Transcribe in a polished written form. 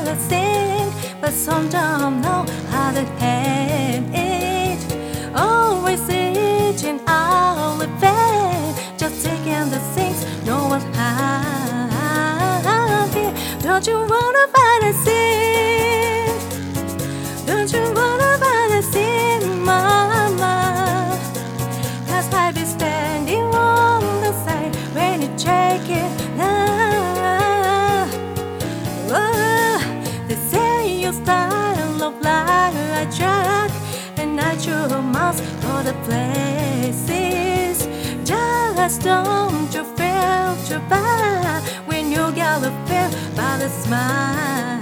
to sing, but some don't know how to have it. Always reaching out with faith, just taking the things no one has here. Don't you wanna find a sin? Don't you wanna find a sin, mama? Cause I be standing on the side when you take it now. Oh, they say your style look like a drug, and I your mouth for the places. Just don't you feel too bad when you get a feel by the smile.